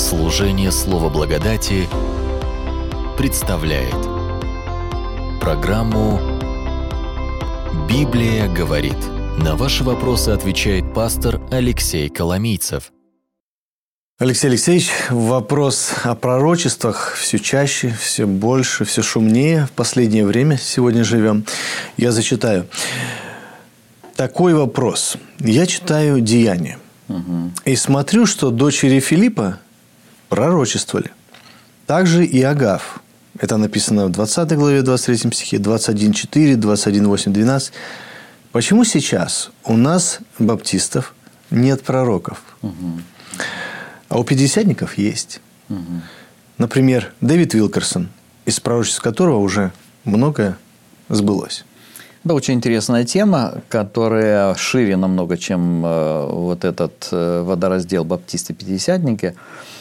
Служение Слова Благодати представляет программу «Библия говорит». На ваши вопросы отвечает пастор Алексей Коломийцев. Алексей Алексеевич, вопрос о пророчествах все чаще, все больше, все шумнее в последнее время. Сегодня живем. Я зачитаю. Такой вопрос. Я читаю Деяния. И смотрю, что дочери Филиппа пророчествовали. Также и Агав. Это написано в 20 главе, 23 стихе, 21.4, 21.8, 12. Почему сейчас у нас, баптистов, нет пророков? А у пятидесятников есть. Например, Дэвид Уилкерсон, из пророчеств которого уже многое сбылось. Это очень интересная тема, которая шире намного, чем вот этот водораздел баптисты-пятидесятники.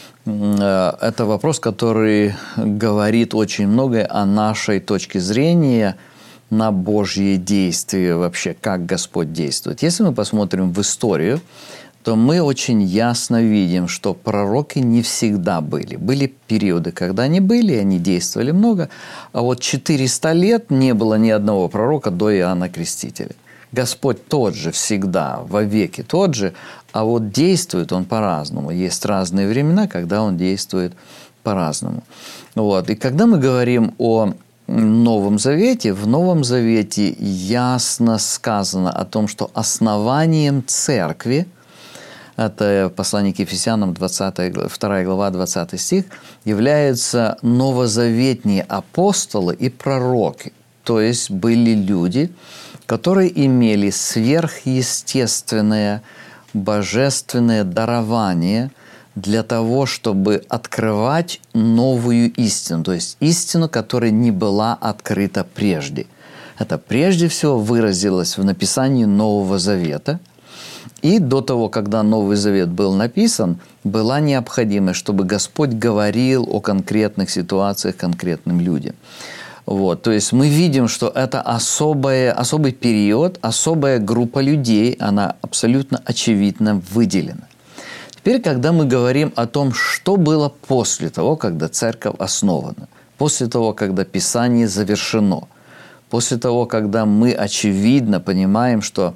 Это вопрос, который говорит очень многое о нашей точке зрения на Божье действие, вообще, как Господь действует. Если мы посмотрим в историю, то мы очень ясно видим, что пророки не всегда были. Были периоды, когда они были, они действовали много, а вот 400 лет не было ни одного пророка до Иоанна Крестителя. Господь тот же всегда, вовеки тот же, а вот действует Он по-разному. Есть разные времена, когда Он действует по-разному. Вот. И когда мы говорим о Новом Завете, в Новом Завете ясно сказано о том, что основанием церкви, это послание к Ефесянам, 2 глава, 20 стих, являются новозаветные апостолы и пророки. То есть были люди, которые имели сверхъестественное, божественное дарование для того, чтобы открывать новую истину, то есть истину, которая не была открыта прежде. Это прежде всего выразилось в написании Нового Завета. И до того, когда Новый Завет был написан, была необходимость, чтобы Господь говорил о конкретных ситуациях конкретным людям. Вот. То есть мы видим, что это особый период, особая группа людей, она абсолютно очевидно выделена. Теперь, когда мы говорим о том, что было после того, когда церковь основана, после того, когда Писание завершено, после того, когда мы очевидно понимаем, что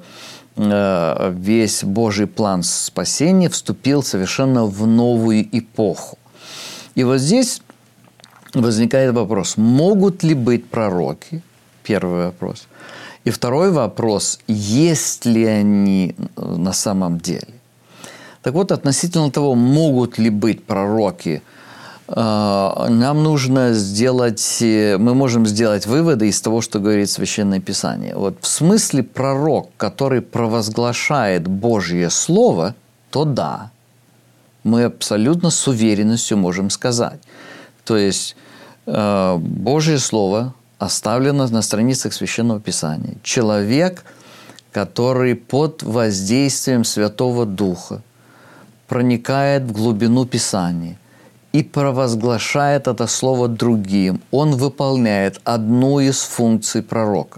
весь Божий план спасения вступил совершенно в новую эпоху. И вот здесь возникает вопрос, могут ли быть пророки? Первый вопрос. И второй вопрос, есть ли они на самом деле? Так вот, относительно того, могут ли быть пророки, нам нужно мы можем сделать выводы из того, что говорит Священное Писание. Вот в смысле пророк, который провозглашает Божье Слово, то да, мы абсолютно с уверенностью можем сказать. То есть Божье Слово оставлено на страницах Священного Писания. Человек, который под воздействием Святого Духа проникает в глубину Писания и провозглашает это слово другим, он выполняет одну из функций пророка.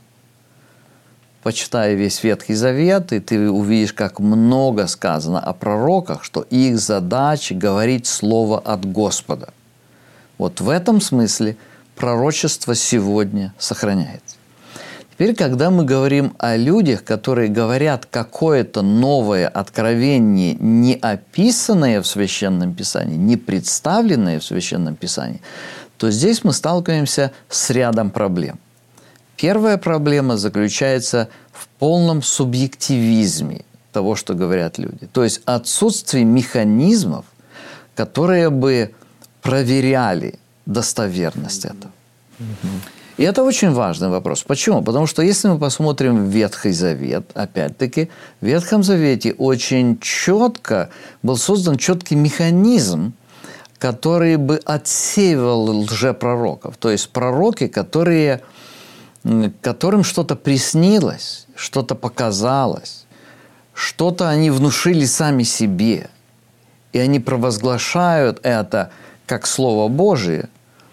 Почитай весь Ветхий Завет, и ты увидишь, как много сказано о пророках, что их задача говорить слово от Господа. Вот в этом смысле пророчество сегодня сохраняется. Теперь, когда мы говорим о людях, которые говорят какое-то новое откровение, не описанное в Священном Писании, не представленное в Священном Писании, то здесь мы сталкиваемся с рядом проблем. Первая проблема заключается в полном субъективизме того, что говорят люди. То есть отсутствие механизмов, которые бы проверяли достоверность этого. И это очень важный вопрос. Почему? Потому что если мы посмотрим в Ветхий Завет, опять-таки, в Ветхом Завете очень четко был создан четкий механизм, который бы отсеивал лжепророков. То есть пророки, которым что-то приснилось, что-то показалось, что-то они внушили сами себе, и они провозглашают это как Слово Божие.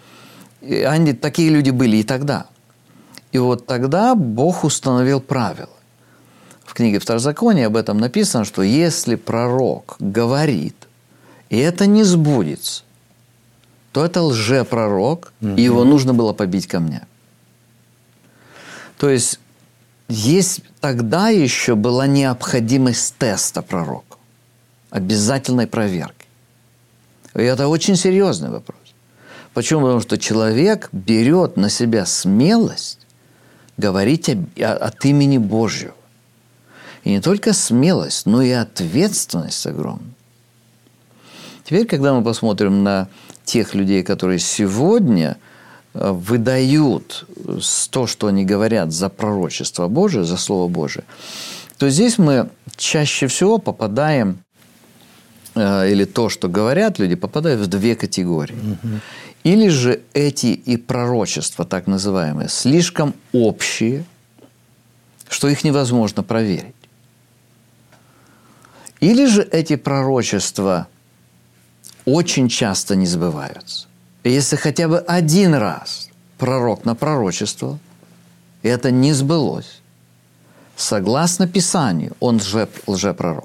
И такие люди были и тогда. И вот тогда Бог установил правила. В книге Второзакония об этом написано, что если пророк говорит, и это не сбудется, то это лжепророк, и его нужно было побить камнями. То есть тогда еще была необходимость теста пророка, обязательной проверки. И это очень серьезный вопрос. Почему? Потому что человек берет на себя смелость говорить от имени Божьего. И не только смелость, но и ответственность огромная. Теперь, когда мы посмотрим на тех людей, которые сегодня выдают то, что они говорят за пророчество Божие, за Слово Божие, то здесь мы чаще всего попадаем, или то, что говорят люди, попадают в две категории. Или же эти и пророчества, так называемые, слишком общие, что их невозможно проверить. Или же эти пророчества очень часто не сбываются. И если хотя бы один раз пророк напророчествовал, и это не сбылось, согласно Писанию, он лжепророк.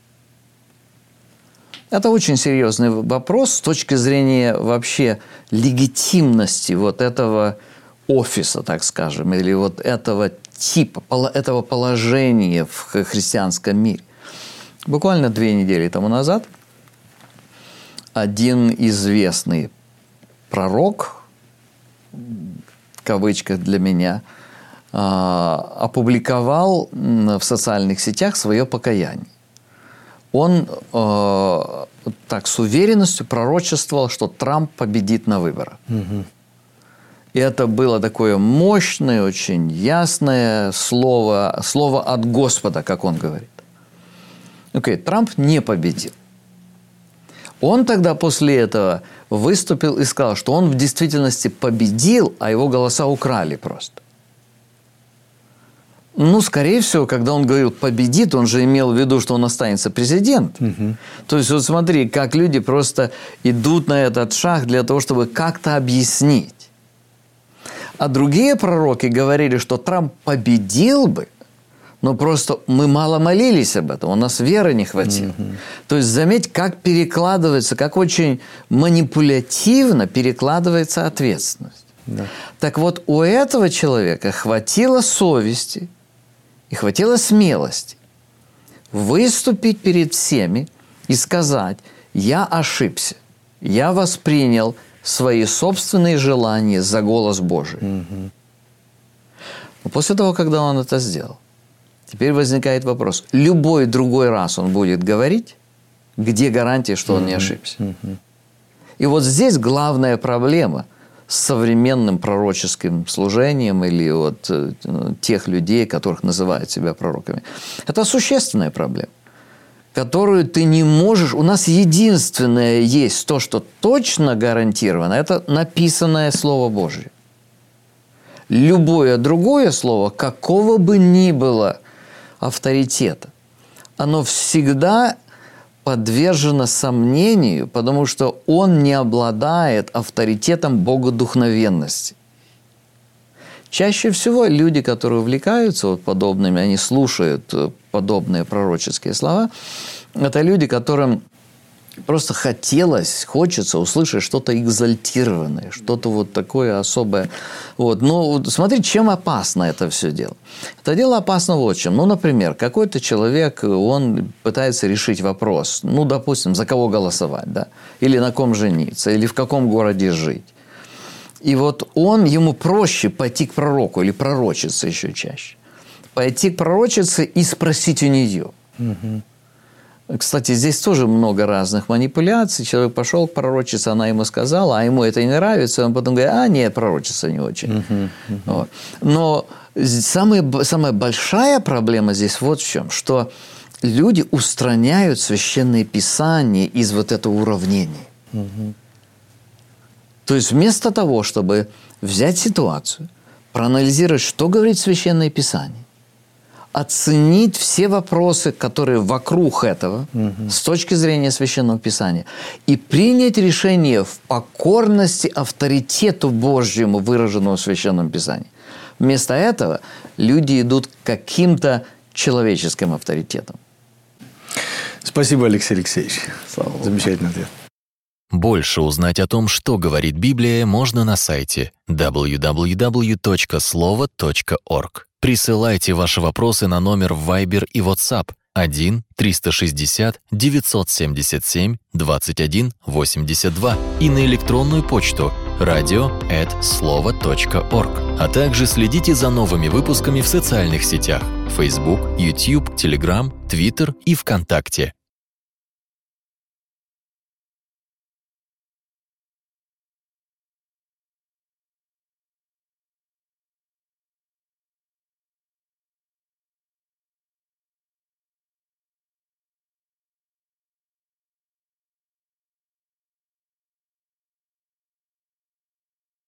Это очень серьезный вопрос с точки зрения вообще легитимности вот этого офиса, так скажем, или вот этого типа, этого положения в христианском мире. Буквально 2 недели тому назад один известный пророк, в кавычках для меня, опубликовал в социальных сетях свое покаяние. Он так с уверенностью пророчествовал, что Трамп победит на выборах. И это было такое мощное, очень ясное слово от Господа, как он говорит. Окей, Трамп не победил. Он тогда после этого выступил и сказал, что он в действительности победил, а его голоса украли просто. Ну, скорее всего, когда он говорил «победит», он же имел в виду, что он останется президентом. То есть, вот смотри, как люди просто идут на этот шаг для того, чтобы как-то объяснить. А другие пророки говорили, что Трамп победил бы, но просто мы мало молились об этом, у нас веры не хватило. То есть, заметь, как перекладывается, как очень манипулятивно перекладывается ответственность. Да. Так вот, у этого человека хватило совести и хватило смелости выступить перед всеми и сказать: я ошибся, я воспринял свои собственные желания за голос Божий. Но после того, когда он это сделал, теперь возникает вопрос: любой другой раз он будет говорить, где гарантия, что он не ошибся? И вот здесь главная проблема с современным пророческим служением или вот тех людей, которых называют себя пророками. Это существенная проблема, которую ты не можешь... У нас единственное есть то, что точно гарантировано, это написанное Слово Божье. Любое другое слово, какого бы ни было авторитета, оно всегда подвержено сомнению, потому что он не обладает авторитетом богодухновенности. Чаще всего люди, которые увлекаются вот подобными, они слушают подобные пророческие слова, это люди, которым просто хочется услышать что-то экзальтированное, что-то вот такое особое. Вот. Но смотри, чем опасно это все дело. Это дело опасно вот чем. Ну, например, какой-то человек, он пытается решить вопрос, ну, допустим, за кого голосовать, да? Или на ком жениться, или в каком городе жить. И вот ему проще пойти к пророку или пророчице еще чаще. Пойти к пророчице и спросить у нее. Кстати, здесь тоже много разных манипуляций. Человек пошел к пророчице, она ему сказала, а ему это не нравится. И он потом говорит: нет, пророчица не очень. Вот. Но самая большая проблема здесь вот в чем, что люди устраняют Священное Писание из вот этого уравнения. То есть, вместо того, чтобы взять ситуацию, проанализировать, что говорит Священное Писание, оценить все вопросы, которые вокруг этого, с точки зрения Священного Писания, и принять решение в покорности авторитету Божьему, выраженному в Священном Писании. Вместо этого люди идут к каким-то человеческим авторитетам. Спасибо, Алексей Алексеевич. Замечательный ответ. Больше узнать о том, что говорит Библия, можно на сайте www.slovo.org. Присылайте ваши вопросы на номер в Viber и WhatsApp 1-360-977-21-82 и на электронную почту radio@slovo.org. А также следите за новыми выпусками в социальных сетях Facebook, YouTube, Telegram, Twitter и ВКонтакте.